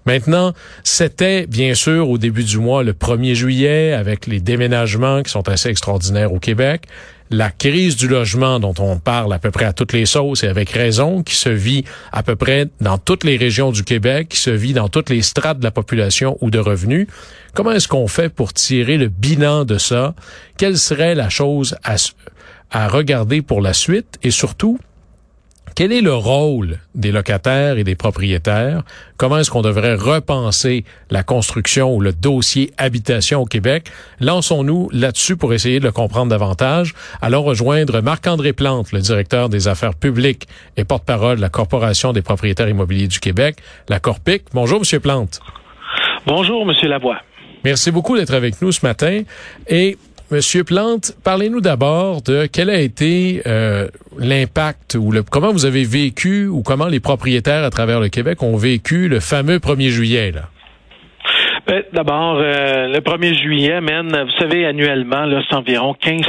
Maintenant, c'était bien sûr au début du mois, le 1er juillet, avec les déménagements qui sont assez extraordinaires au Québec, la crise du logement dont on parle à peu près à toutes les sauces et avec raison, qui se vit à peu près dans toutes les régions du Québec, qui se vit dans toutes les strates de la population ou de revenus. Comment est-ce qu'on fait pour tirer le bilan de ça? Quelle serait la chose à regarder pour la suite? Et surtout, quel est le rôle des locataires et des propriétaires? Comment est-ce qu'on devrait repenser la construction ou le dossier habitation au Québec? Lançons-nous là-dessus pour essayer de le comprendre davantage. Allons rejoindre Marc-André Plante, le directeur des affaires publiques et porte-parole de la Corporation des propriétaires immobiliers du Québec, la Corpic. Bonjour, Monsieur Plante. Bonjour, Monsieur Lavoie. Merci beaucoup d'être avec nous ce matin. Et Monsieur Plante, parlez-nous d'abord de quel a été l'impact ou comment vous avez vécu ou comment les propriétaires à travers le Québec ont vécu le fameux 1er juillet, là. D'abord, le 1er juillet, vous savez, annuellement, là, c'est environ 15%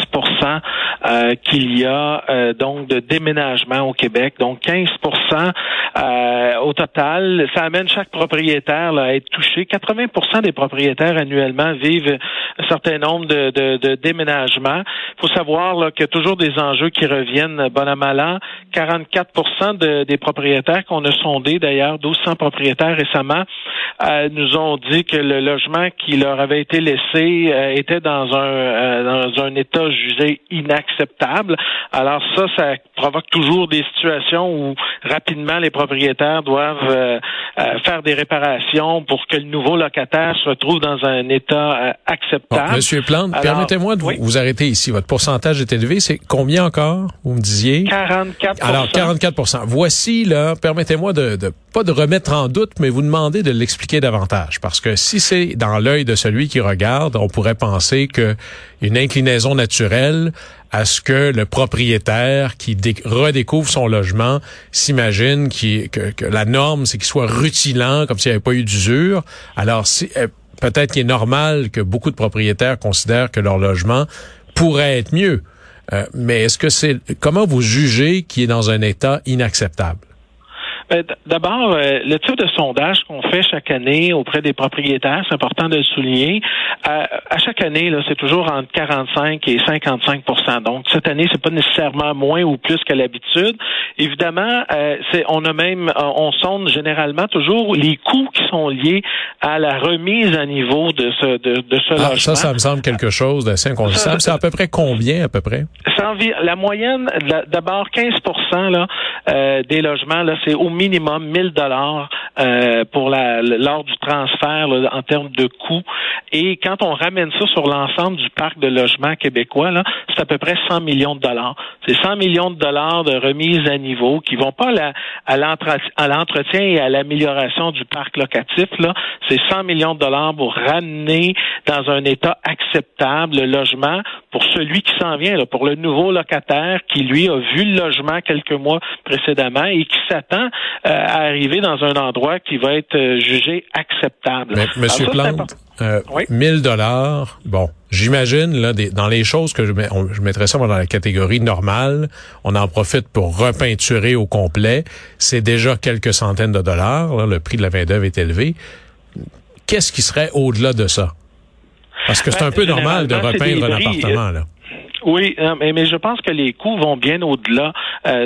qu'il y a donc de déménagement au Québec. Donc 15% au total. Ça amène chaque propriétaire là, à être touché. 80% des propriétaires annuellement vivent un certain nombre de déménagements. Il faut savoir là, qu'il y a toujours des enjeux qui reviennent bon à mal an. 44% des propriétaires qu'on a sondés, d'ailleurs, 1200 propriétaires récemment, nous ont dit que le logement qui leur avait été laissé était dans un état jugé inacceptable. Alors ça provoque toujours des situations où rapidement les propriétaires doivent faire des réparations pour que le nouveau locataire se retrouve dans un état acceptable. Bon, Monsieur Plante, permettez-moi de vous arrêter ici. Votre pourcentage est élevé. C'est combien encore, vous me disiez? 44%. Alors, 44%. Voici, là, permettez-moi pas de remettre en doute, mais vous demander de l'expliquer davantage. Parce que si c'est dans l'œil de celui qui regarde, on pourrait penser que une inclinaison naturelle à ce que le propriétaire qui redécouvre son logement s'imagine que la norme, c'est qu'il soit rutilant, comme s'il n'y avait pas eu d'usure. Alors, peut-être qu'il est normal que beaucoup de propriétaires considèrent que leur logement pourrait être mieux. Mais comment vous jugez qu'il est dans un état inacceptable? D'abord, le type de sondage qu'on fait chaque année auprès des propriétaires, c'est important de le souligner. À chaque année, là, c'est toujours entre 45 et 55%. Donc, cette année, c'est pas nécessairement moins ou plus qu'à l'habitude. Évidemment, on sonde généralement toujours les coûts qui sont liés à la remise à niveau de ce logement. Ça me semble quelque chose d'assez incontestable. C'est à peu près combien, à peu près? La moyenne, d'abord 15% là, des logements, là, c'est au minimum 1 000 $ pour lors du transfert là, en termes de coûts. Et quand on ramène ça sur l'ensemble du parc de logements québécois, là, c'est à peu près 100 millions de dollars. C'est 100 millions de dollars de remise à niveau qui vont pas à l'entretien et à l'amélioration du parc locatif. Là, c'est 100 millions de dollars pour ramener dans un état acceptable le logement pour celui qui s'en vient, là, pour le nouveau locataire qui, lui, a vu le logement quelques mois précédemment et qui s'attend à arriver dans un endroit qui va être jugé acceptable. Mais, Monsieur Plante, oui? 1 000 $, bon, j'imagine, là, dans les choses que je mettrais ça dans la catégorie normale, on en profite pour repeinturer au complet. C'est déjà quelques centaines de dollars, là, le prix de la main-d'œuvre est élevé. Qu'est-ce qui serait au-delà de ça? Parce que c'est un peu normal de repeindre un appartement, là. Oui, mais je pense que les coûts vont bien au-delà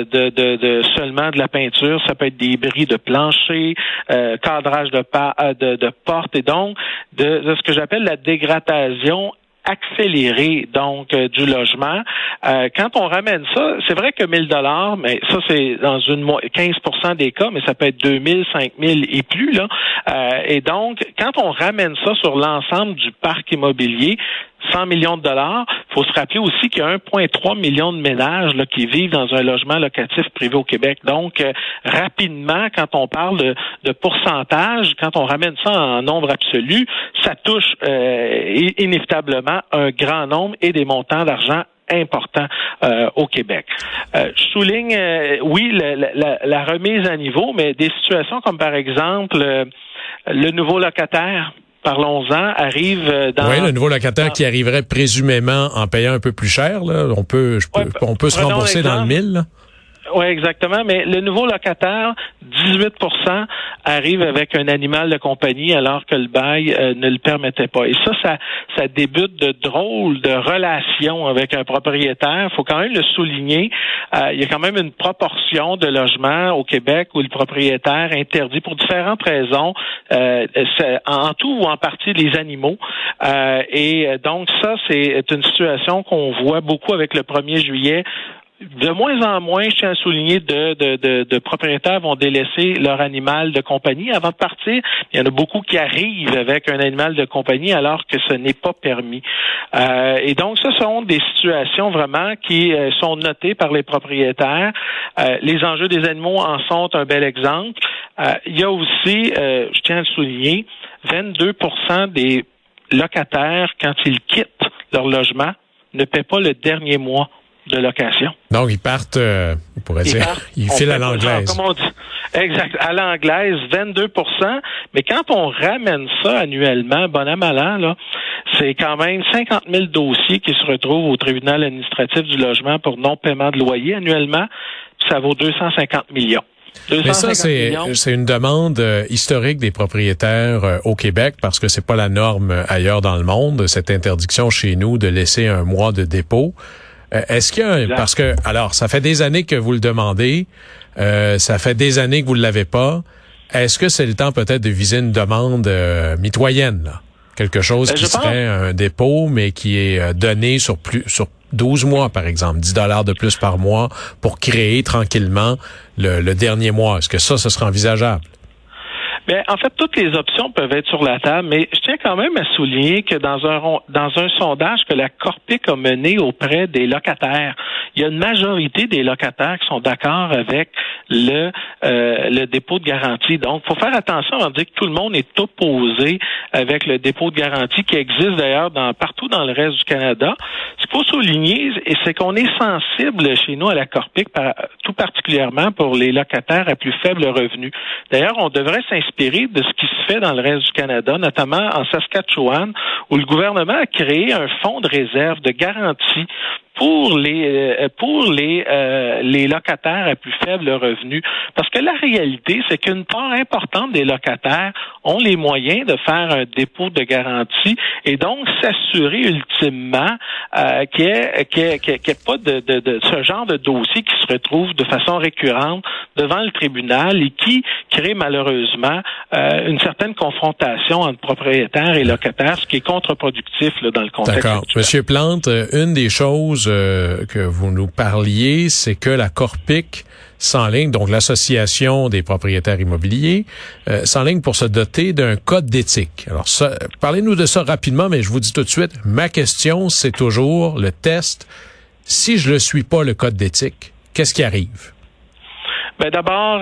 de seulement de la peinture. Ça peut être des bris de plancher, cadrage de portes et donc de ce que j'appelle la dégradation accélérée donc du logement. Quand on ramène ça, c'est vrai que 1 000 $, mais ça c'est dans 15% des cas, mais ça peut être 2 000, 5 000 et plus là. Et donc, quand on ramène ça sur l'ensemble du parc immobilier, 100 millions de dollars. Il faut se rappeler aussi qu'il y a 1,3 million de ménages là, qui vivent dans un logement locatif privé au Québec. Donc, rapidement, quand on parle de pourcentage, quand on ramène ça en nombre absolu, ça touche inévitablement un grand nombre et des montants d'argent importants au Québec. Je souligne, oui, la remise à niveau, mais des situations comme par exemple le nouveau locataire. Parlons-en, arrive dans... Oui, le nouveau locataire qui arriverait présumément en payant un peu plus cher, là. On peut se rembourser dans le 1000, là. Oui, exactement. Mais le nouveau locataire, 18% arrive avec un animal de compagnie alors que le bail ne le permettait pas. Et ça débute de drôles de relations avec un propriétaire. Il faut quand même le souligner. Il y a quand même une proportion de logements au Québec où le propriétaire interdit pour différentes raisons, en tout ou en partie les animaux. Et donc ça, c'est une situation qu'on voit beaucoup avec le 1er juillet. De moins en moins, je tiens à souligner, de propriétaires vont délaisser leur animal de compagnie avant de partir. Il y en a beaucoup qui arrivent avec un animal de compagnie alors que ce n'est pas permis. Et donc, ce sont des situations vraiment qui sont notées par les propriétaires. Les enjeux des animaux en sont un bel exemple. Il y a aussi, je tiens à le souligner, 22% des locataires, quand ils quittent leur logement, ne paient pas le dernier mois de location. Donc, ils partent, on pourrait dire, ils filent à l'anglaise. Comme on dit. Exact. À l'anglaise, 22%. Mais quand on ramène ça annuellement, bon an, mal an, là, c'est quand même 50 000 dossiers qui se retrouvent au tribunal administratif du logement pour non-paiement de loyer annuellement. Ça vaut 250 millions. Mais ça, c'est une demande historique des propriétaires au Québec parce que c'est pas la norme ailleurs dans le monde, cette interdiction chez nous de laisser un mois de dépôt. Est-ce qu'il y a parce que, alors, ça fait des années que vous le demandez, ça fait des années que vous ne l'avez pas. Est-ce que c'est le temps peut-être de viser une demande mitoyenne, là? Quelque chose qui serait un dépôt, mais qui est donné sur 12 mois, par exemple, 10 $ de plus par mois pour créer tranquillement le dernier mois. Est-ce que ça serait envisageable? Bien, en fait, toutes les options peuvent être sur la table, mais je tiens quand même à souligner que dans un sondage que la Corpic a mené auprès des locataires, il y a une majorité des locataires qui sont d'accord avec le dépôt de garantie. Donc, il faut faire attention à dire que tout le monde est opposé avec le dépôt de garantie qui existe d'ailleurs partout dans le reste du Canada. Ce qu'il faut souligner, c'est qu'on est sensible chez nous à la Corpic, tout particulièrement pour les locataires à plus faible revenu. D'ailleurs, on devrait s'inspirer de ce qui se fait dans le reste du Canada, notamment en Saskatchewan, où le gouvernement a créé un fonds de réserve de garantie pour les locataires à plus faible revenu. Parce que la réalité, c'est qu'une part importante des locataires ont les moyens de faire un dépôt de garantie et donc s'assurer ultimement qu'il n'y ait pas de ce genre de dossier qui se retrouve de façon récurrente devant le tribunal et qui crée malheureusement une certaine confrontation entre propriétaires et locataires, ce qui est contre-productif là, dans le contexte D'accord. actuel. Monsieur Plante, une des choses que vous nous parliez, c'est que la Corpic s'enligne, donc l'Association des propriétaires immobiliers, s'enligne pour se doter d'un code d'éthique. Alors, parlez-nous de ça rapidement, mais je vous dis tout de suite, ma question, c'est toujours le test. Si je le suis pas, le code d'éthique, qu'est-ce qui arrive? Ben d'abord,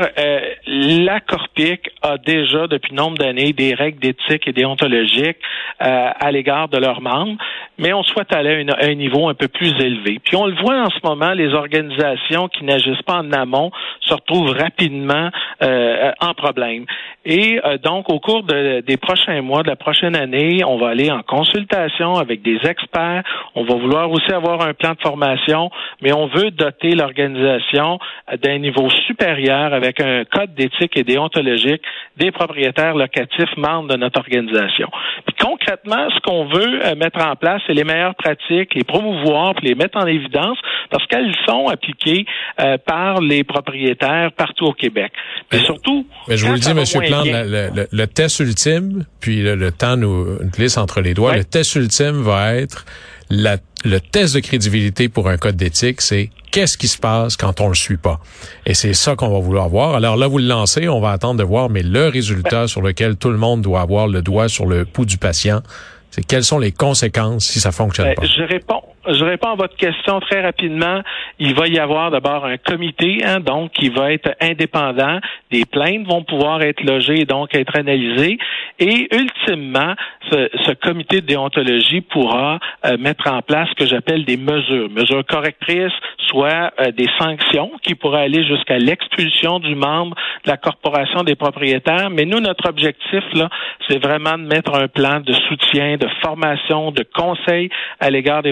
la Corpic a déjà depuis nombre d'années des règles d'éthique et déontologiques à l'égard de leurs membres, mais on souhaite aller à un niveau un peu plus élevé. Puis on le voit en ce moment, les organisations qui n'agissent pas en amont se retrouvent rapidement en problème. Et donc, au cours des prochains mois, de la prochaine année, on va aller en consultation avec des experts. On va vouloir aussi avoir un plan de formation, mais on veut doter l'organisation d'un niveau supérieur avec un code d'éthique et déontologique des propriétaires locatifs membres de notre organisation. Puis concrètement, ce qu'on veut mettre en place, c'est les meilleures pratiques, les promouvoir, puis les mettre en évidence parce qu'elles sont appliquées par les propriétaires partout au Québec. Mais surtout... Mais je vous le dis, M. Plante, le test ultime, puis le temps nous glisse entre les doigts, le test ultime va être le test de crédibilité pour un code d'éthique, c'est qu'est-ce qui se passe quand on le suit pas. Et c'est ça qu'on va vouloir voir. Alors là, vous le lancez, on va attendre de voir, mais le résultat sur lequel tout le monde doit avoir le doigt sur le pouls du patient, c'est quelles sont les conséquences si ça fonctionne pas. Je réponds à votre question très rapidement. Il va y avoir d'abord un comité, donc qui va être indépendant. Des plaintes vont pouvoir être logées et donc être analysées. Et ultimement, ce comité de déontologie pourra mettre en place ce que j'appelle des mesures correctrices, soit des sanctions qui pourraient aller jusqu'à l'expulsion du membre de la corporation des propriétaires. Mais nous, notre objectif, là, c'est vraiment de mettre un plan de soutien, de formation, de conseil à l'égard des propriétaires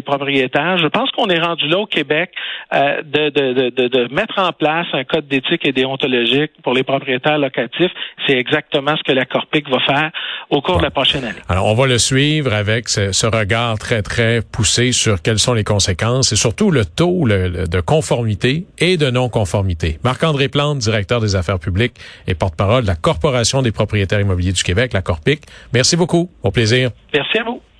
propriétaires. Je pense qu'on est rendu là au Québec de mettre en place un code d'éthique et déontologique pour les propriétaires locatifs. C'est exactement ce que la Corpic va faire au cours de la prochaine année. Alors, on va le suivre avec ce regard très, très poussé sur quelles sont les conséquences et surtout le taux de conformité et de non-conformité. Marc-André Plante, directeur des affaires publiques et porte-parole de la Corporation des propriétaires immobiliers du Québec, la Corpic. Merci beaucoup. Au plaisir. Merci à vous.